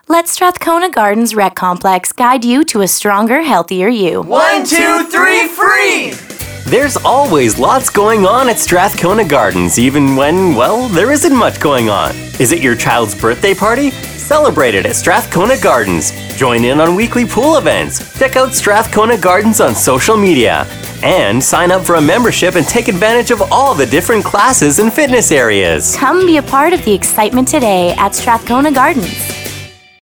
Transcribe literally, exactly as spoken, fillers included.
Let Strathcona Gardens Rec Complex guide you to a stronger, healthier you. One, two, three, free! There's always lots going on at Strathcona Gardens, even when, well, there isn't much going on. Is it your child's birthday party? Celebrate it at Strathcona Gardens. Join in on weekly pool events. Check out Strathcona Gardens on social media. And sign up for a membership and take advantage of all the different classes and fitness areas. Come be a part of the excitement today at Strathcona Gardens.